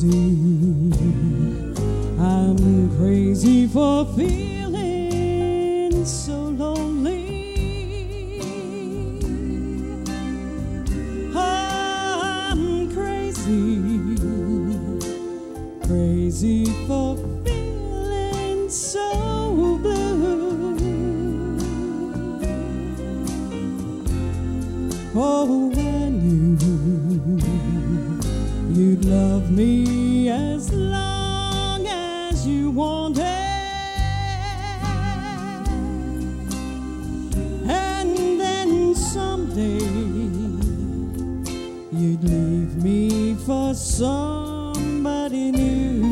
crazy. I'm crazy for feeling so lonely. I'm crazy, crazy for feeling so blue. Oh, I knew you'd love me as long as you wanted, and then someday you'd leave me for somebody new.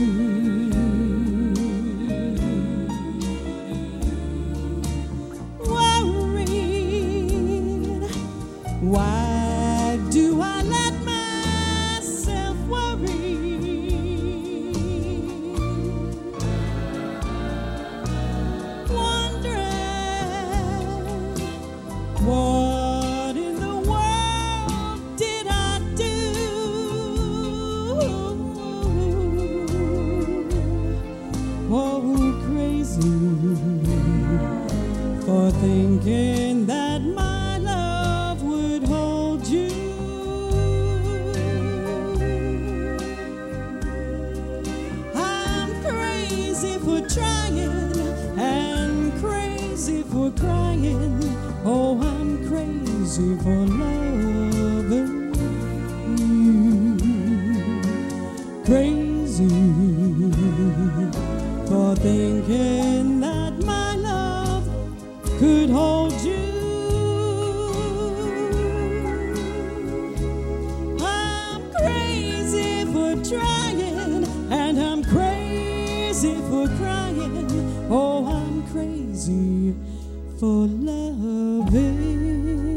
Worried, why do I let myself worry? Wondering, what in the world did I do? Oh, crazy for thinking that my love would hold you. I'm crazy for trying and crazy for crying. Oh, I'm crazy for loving you. Crazy for thinking that my love could hold you. I'm crazy for trying and I'm crazy for crying. Oh, I'm crazy for loving